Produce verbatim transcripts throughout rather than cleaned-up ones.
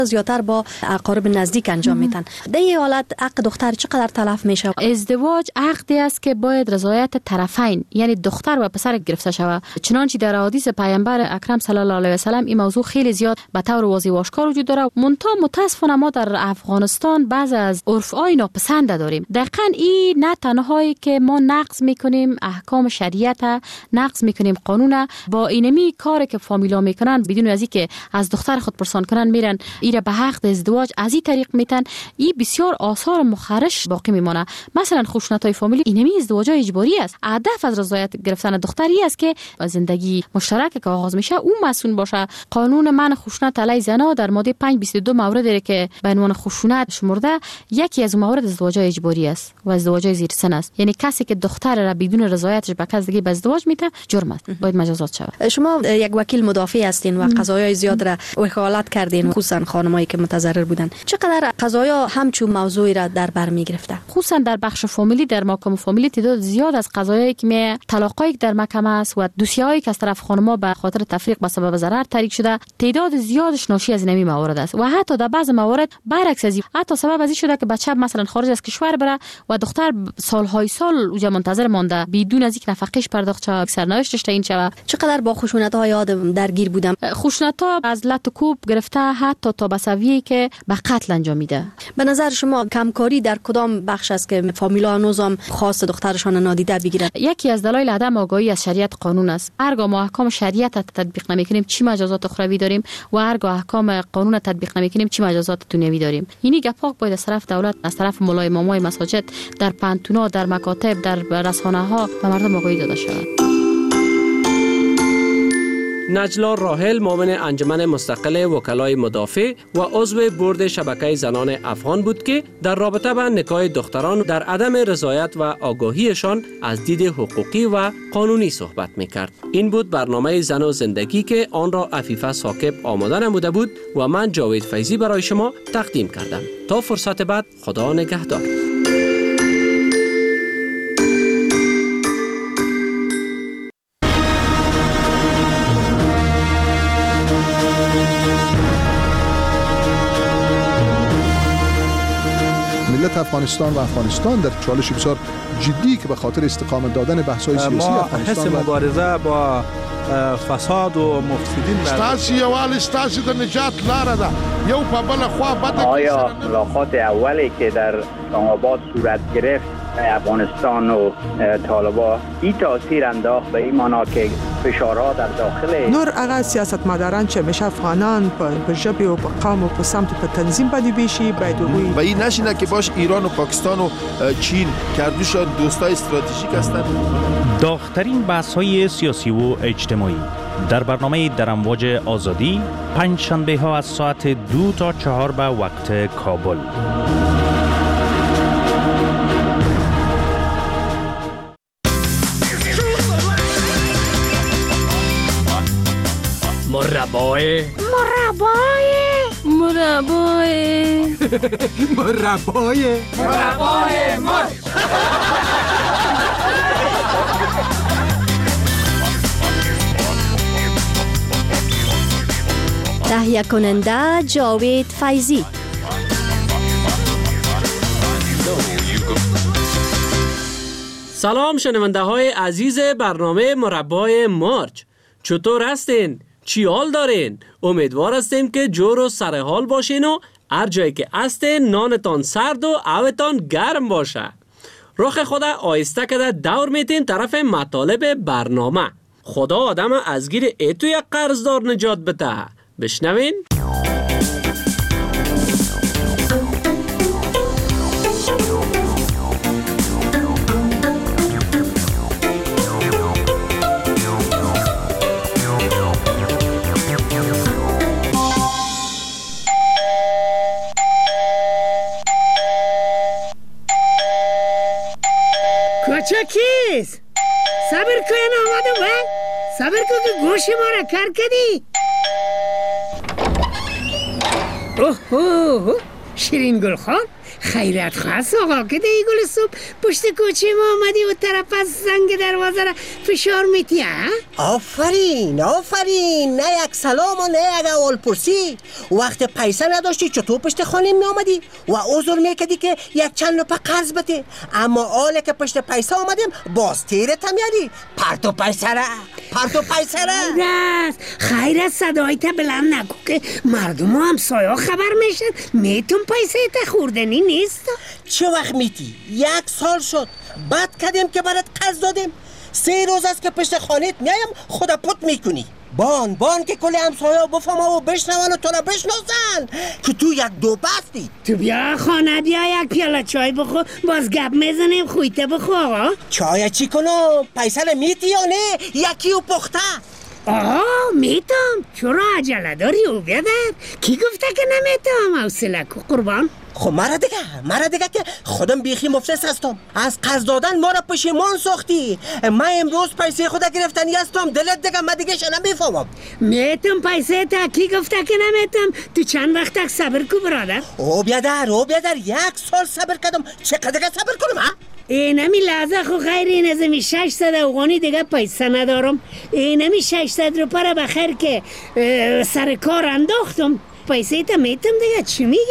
زیاتر با اقارب نزدیک انجام میدن. در این حالت حق دختر چقدر تلف میشه؟ ازدواج عقدی است که باید رضایت طرفین یعنی دختر و پسر گرفته شود. چنانچه در احادیث پیامبر اکرم صلی الله علیه و سلم این موضوع خیلی زیاد به طور واضح و آشکار وجود داره. منتها متاسفانه ما در افغانستان بعض از عرف‌های ناپسند داریم. دقیقاً این نه تنهایی که ما نقض میکنیم احکام شریعت، نقض میکنیم قانون، با اینمی کاری که فامیلا میکنن بدون از اینکه از دختر خود پرسان کنن میرن ایره به حق ازدواج از این طریق میتن. این بسیار آثار مخرش باقی میمونه. مثلا خشونت‌های فامیلی اینمی ازدواج اجباری است. هدف از رضایت گرفتن دختری است که زندگی مشترک که آغاز میشه او مسئول باشه. قانون منع خشونت علیه زنان در ماده پنج بیست و دو مورد داره که به عنوان خشونت شمرده. یکی از موارد ازدواج اجباری است و ازدواج زیر سن است. یعنی کسی که دختر را بدون رضایتش به کس دیگه به ازدواج میده جرم است، باید مجازات شود. شما یک وکیل مدافع هستین و قضایای زیاد را وکالت کردین، خصوصا خانمایی که متضرر بودن. چقدر قضایا همچون موضوعی را در بر میگرفته؟ خصوصا در بخش فامیلی، در محکمه فامیلی تعداد زیاد از قضایایی که می طلاقایی که در محکمه است و دوسیه‌هایی که از طرف خانم‌ها به خاطر تفریق به سبب ضرر تاریک شده، تعداد زیادش ناشی از نمی موارد است و حتی در بعض موارد برعکس از این، حتی سبب از این شده که بچه مثلا خارج از کشور بره و دختر سالهای سال اونجا منتظر مانده بدون از اینکه نفقه‌اش پرداخت شه، سرنوشتش تعیین شود. چقدر با خشونت‌های آدم درگیر بودم؟ خشونت‌ها از لط و کوب گرفته حتی تا به سویه که به قتل انجام میده. به نظر شما کمکاری در کدام بخش است که فامیلا نظام خاص دخترشان نادیده بگیرن؟ یکی از دلایل عدم آگاهی از شریعت قانون است. هرگاه ما احکام شریعت تطبیق نمی‌کنیم چی مجازات اخروی داریم و هرگاه احکام قانون تطبیق نمی‌کنیم چی مجازات دنیوی داریم. اینی گپاک باید از طرف دولت، از طرف مولای امامای مساجد، در پنتونا، در مکاتب، در رسانه‌ها به مردم آگاهی داده شود. نجلا راحل معاون انجمن مستقل وکلای مدافع و عضو بورد شبکه زنان افغان بود که در رابطه با نکاح دختران در عدم رضایت و آگاهیشان از دید حقوقی و قانونی صحبت میکرد. این بود برنامه زن و زندگی که آن را عفیفه ثاقب آماده نموده بود و من جاوید فیضی برای شما تقدیم کردم. تا فرصت بعد، خدا نگهدار. ملت افغانستان و افغانستان در چالش بسیار جدی که به خاطر استقامت دادن بحث‌های سیاسی ما افغانستان حس مبارزه با فساد و مفسدین ستاسي یوال ستاسي د نجات لاره ده یو په بل خوا بده. آیا ملاقات اولی که در اسلام آباد صورت گرفت افغانستان و طالبان این تاثیر انداخت به این معنا که فشارها در داخل نور اغا سیاستمداران چې میشه افغانان په ژبه او په قوم او په سمت په تنظیم باندې بشي باید وي و این نشینه که باش ایران و پاکستان و چین کردوشان دوستای استراتژیک هستند. داغ‌ترین بحث‌های سیاسی و اجتماعی در برنامه در امواج آزادی پنج شنبه ها از ساعت دو تا چهار به وقت کابل. مربای مربای مربای مربای مربای مر تهیه کننده جاوید فیضی. سلام شنونده های عزیز برنامه مربای مارچ، چطور هستین؟ چی حال دارین؟ امیدوار هستیم که جور و سر حال باشین و هر جایی که هستین نانتان سرد و اوتان گرم باشه. رخ خدا آیسته کده دور میتین طرف مطالب برنامه. خدا آدم از گیر ایتو یک قرضدار نجات بده. بشنوین؟ کوچکیست صبر کن آمدم و صبر کن که گوش ما را کار کردی. اوه اوه شیرین گل خان خیرت خواست آقا که دیگه گل صبح پشت کوچه ما آمدی و طرف از زنگ دروازه را فشار میتی ها؟ آفرین آفرین، نه یک سلام و نه یک اول پرسی. وقت پیسه نداشتی چطور پشت خانه می آمدی و عذر میکردی که یک چند لپه قرض بده، اما آله که پشت پیسه آمدیم باز تیرت هم یادی پرتو پیسه را پرتو پیسه را. خیرت خیرت صدایت بلند نگو که مردم هم سایا خبر میشن میتون پیسه تا خوردنی نیست. چه وقت میتی؟ یک سال شد بعد کردیم که برات قرض دادیم. سه روز است که پشت خانهت میایم خدا پت میکنی. بان بان که کلی همسایا بفهمه و بشنون و تو را بشناسن که تو یک دو بستی. تو بیا خانه بیا یک پیاله چای بخور باز گپ میزنیم خویته بخور آقا. چای چی کنم؟ پیسه میتی یا نه؟ یکی و پخته. آه میتم. چرا عجله داری او بیادر؟ کی گفته که نمیتم؟ حوصله کو قربان. خب مرا دیگه مرا دیگه که خودم بیخی مفلس هستم. از قرض دادن ما را پشیمان ساختی. من امروز پیسه خود گرفتنی هستم. دلت دیگه من دیگه شنم میفهمم. میتم پیسه تا کی گفته که نمیتم؟ تو چند وقت تک صبر کو برادر؟ او بیادر او بیادر یک سال صبر کردم. چقدر دیگه صبر کنم ها؟ اینمی لحظه خو خیری نزمی ششصد افغانی دیگه پیسه ندارم. اینمی ششصد روپه را بخیر که سر کار انداختم. پیسه تا میتم دیگه چی میگی؟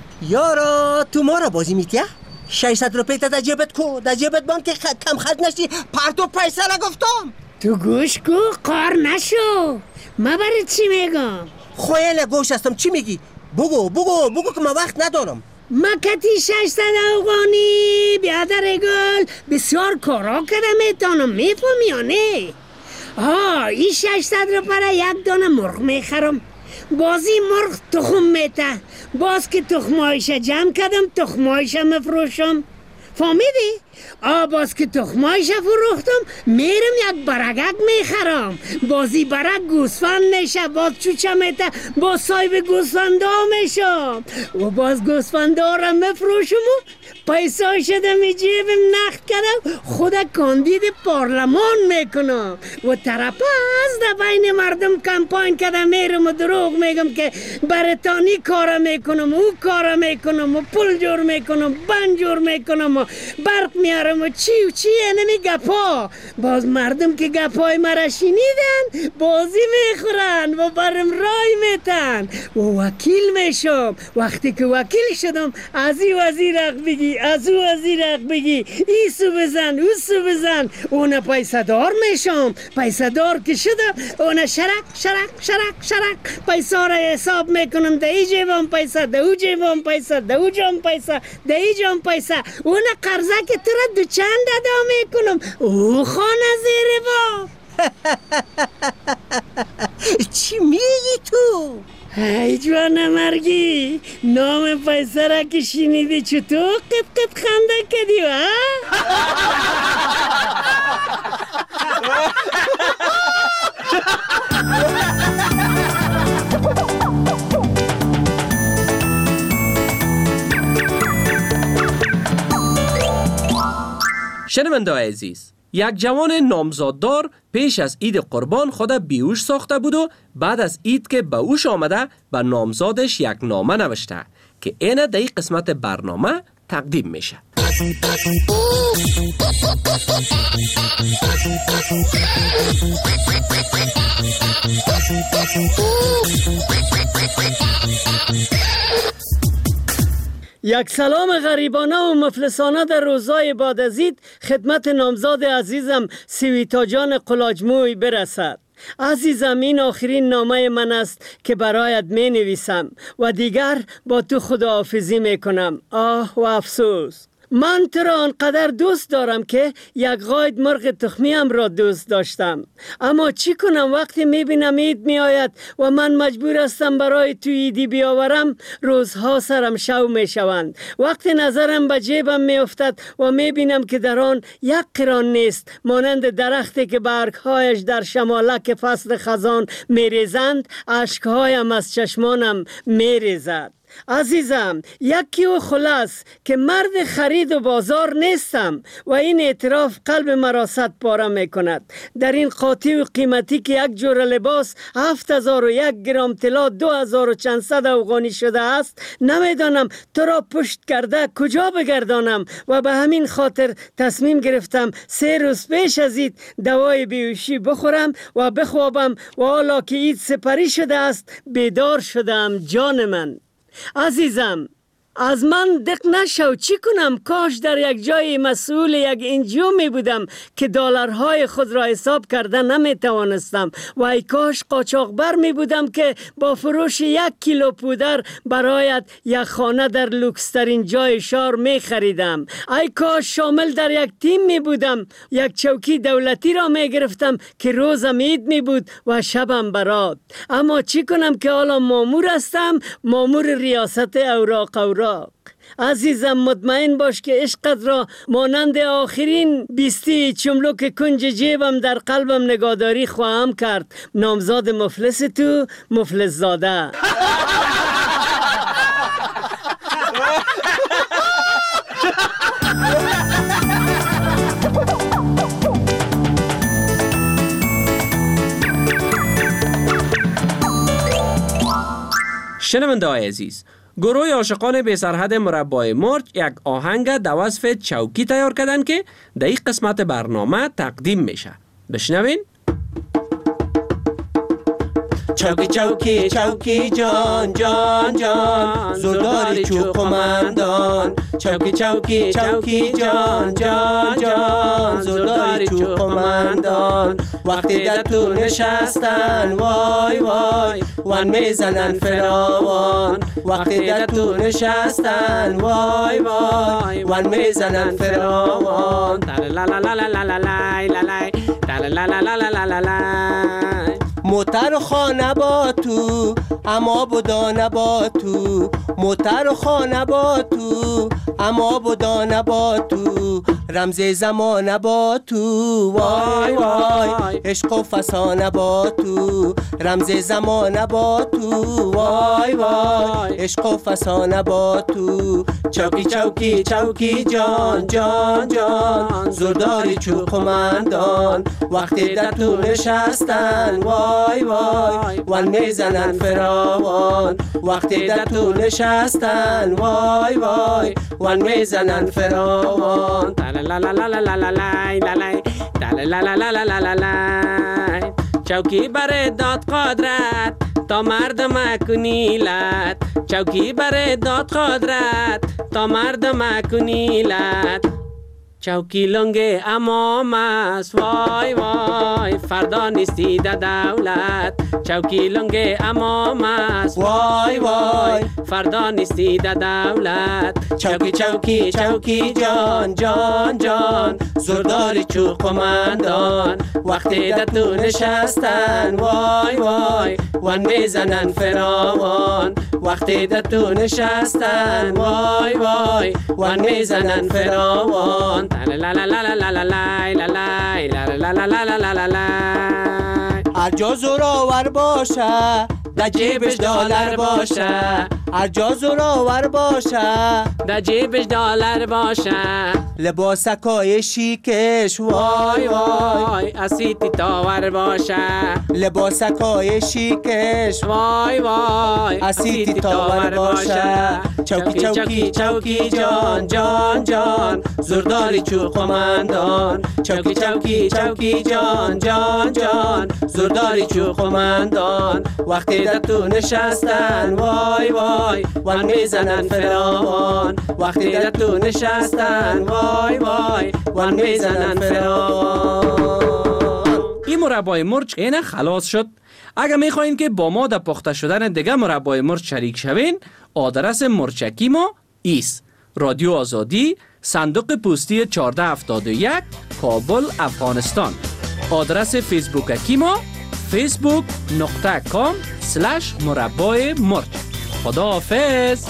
یارا تو ما را بازی میتیه؟ ششصد روپه تا در جیبت کو در جیبت بان که خد کم خد نشتی پرتو پیسه را گفتم. تو گوش کو قار نشو. ما برای چی میگم؟ خویل گوش هستم. چی میگی؟ بگو بگو بگو که من وقت ندارم. مکتی ششصد افغانی بیادر گل بسیار کارا کردم میتونم میفهم یا نه؟ آه این ششصد رو برای یک دانه مرغ میخرم. بازی مرغ تخم میته. باز که تخمایش جمع کردم تخمایش مفروشم. فهمیدی؟ آه باز که تخمایش فروختم میرم یک برگک میخرم. بازی برگ گوسفند میشه. باز چوچه میته باز صاحب گوسفنده میشم و باز گوسفنده را مفروشم و پیسه شده می جیبم نقد کردم خدا کاندید پارلمان میکنم و طرف از در بین مردم کمپاین کردم میرم و دروغ میگم که برتانی کار میکنم و کار میکنم و پول جور میکنم بند جور میکنم و برق میارم و چی و چی نمی گپا. باز مردم که گپای مرا شنیدن بازی میخورن و برم رای میتن و وکیل میشم. وقتی که وکیل شدم از این وزیر حق بگی از او وزیر حق بگی ایسو بزن اوسو بزن اون پیسه دار میشم. پیسه دار که شدم اون شرک شرک شرک شرک پیسه را حساب میکنم. ده ای جیبم پیسه ده او جیبم پیسه ده او جام پیسه ده ای جام پیسه اون قرضه که تو را دو چند ادا میکنم. او خانه زیر با چی میگی تو؟ ای جوان مرگی نام پیسه را که شنیدی چطور قب قب خنده کردی و شنونده عزیز، یک جوان نامزاددار پیش از عید قربان خود بیهوش ساخته بود و بعد از عید که به هوش آمده به نامزادش یک نامه نوشته که اینه در این قسمت برنامه تقدیم میشه. یک سلام غریبانه و مفلسانه در روزای بعد از عید خدمت نامزاد عزیزم سویتا جان قلاجموی برسد. عزیزم این آخرین نامه من است که برایت می نویسم و دیگر با تو خداحافظی می کنم. آه و افسوس. من تو را آنقدر دوست دارم که یک قاید مرغ تخمی هم را دوست داشتم، اما چی کنم وقتی میبینم عید میآید و من مجبور هستم برای تو عیدی بیاورم روزها سرم شو میشوند. وقتی نظرم به جیبم میافتد و میبینم که در آن یک قران نیست مانند درختی که برگهایش در شمالک فصل خزان میریزند اشکهایم از چشمانم میریزد. عزیزم، یکی و خلاص که مرد خرید و بازار نیستم و این اعتراف قلب مرا صد پاره می کند. در این قاطی و قیمتی که یک جور لباس هفت هزار و یک گرم طلا دو هزار و چند صد افغانی شده است، نمیدانم تو را پشت کرده کجا بگردانم و به همین خاطر تصمیم گرفتم سه روز پیش از عید دوای بیهوشی بخورم و بخوابم و حالا که عید سپری شده است بیدار شدم. جان من عزیزم، از من دق نشو، چی کنم؟ کاش در یک جای مسئول یک انجیو می بودم که دلارهای خود را حساب کرده نمی توانستم و ای کاش قاچاقبر می بودم که با فروش یک کیلو پودر برایت یک خانه در لوکسترین جای شهر می خریدم. ای کاش شامل در یک تیم می بودم، یک چوکی دولتی را می گرفتم که روزم عید می بود و شبم برات. اما چی کنم که حالا مامور هستم، مامور ریاست اوراق اوراق. عزیزم، مطمئن باش که عشقت را مانند آخرین بیستی چملک کنج جیبم در قلبم نگهداری خواهم کرد. نامزاد مفلس تو، مفلس زاده. شنونده های عزیز، گروه عاشقان بی سرحد مربای مرچ یک آهنگ در وصف چوکی تیار کردن که در این قسمت برنامه تقدیم میشه. بشنوین. چوکی چوکی چوکی جان جان جان زرداری چوب قماندان. چوکی چوکی چوکی جان جان جان زرداری چوب قماندان. وقتی در تو نشستن وای وای وان میزنن فراوان. وقتی در تو نشستن وای وای وان میزنن فراوان. لا لا لا لا لا لا لا لا لا لا لا لا لا. موتر خانه با تو اما بدانه با تو. موتر خانه با تو اما بدانه با تو. رمز زمانه با تو وای وای عشق و فسانه با تو. رمز زمانه با تو وای وای عشق و فسانه با تو. چوکی چوکی چوکی جان جان جان زرداری چوب قماندان. وقتی در تو نشستن وای وای وان میزنن فراوان. وقتی در تو نشستن وای وای وان میزنن فراوان. لا لا لا لا لا لا لا لا لا لا لا لا لا لا. چوکی بر داد قدرت تا مردم کنیلت. چوکی بر داد قدرت تا مردم کنیلت. چوکی لنگ امام است وای وای فردا نیستی در دولت. چوکی لنگ امام است وای وای فردا نیستی در دولت. چوکی چوکی چوکی جان جان جان زرداری چوب قماندان. وقتی در تو نشستن وای وای وان میزنن فراوان. وقتی در تو نشستن وای وای وان میزنن فراوان. لا لا لا لا لا لا لا لا لا لا لا لا لا لا. هر جا زورآور باشه در جیبش دلار باشه. هر جا زورآور باشه در جیبش دلار باشه. لباسکای شیکش وای وای اسیتی تاور باشه. لباسکای شیکش وای وای اسیتی تاور باشه. چوکی چوکی چوکی جان جان جان زرداری چوب قماندان. چوکی چوکی چوکی جان جان جان زرداری چوب قماندان. وقتی در تو نشستن وای وای وان میزنن فراوان. وقتی در تو نشستن وای وای وان میزنن فراوان. این مربای مرچ اینه خلاص شد. اگر میخواین که با ما در پخته شدن دیگه مربای مرچ شریک شوین، آدرس مرچکی ما ایست: رادیو آزادی، صندوق پستی چهارده هفتاد و یک، کابل، افغانستان. آدرس فیسبوکی ما فیسبوک نقطه کام سلش مربای مرچ. خدا حافظ.